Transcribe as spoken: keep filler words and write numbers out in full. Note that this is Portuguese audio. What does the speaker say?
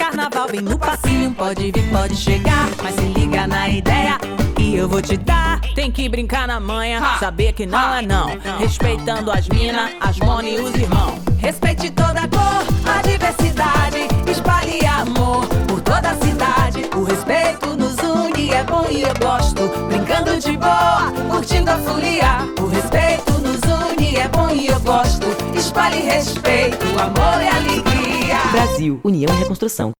carnaval, vem no passinho, pode vir, pode chegar. Mas se liga na ideia que eu vou te dar. Tem que brincar na manha, saber que não é não. Respeitando as minas, as mona e os irmãos. Respeite toda a cor, a diversidade. Espalhe amor por toda a cidade. O respeito nos une, é bom e eu gosto. Brincando de boa, curtindo a folia. O respeito nos une, é bom e eu gosto. Espalhe respeito, amor e alegria. Brasil, União e Reconstrução.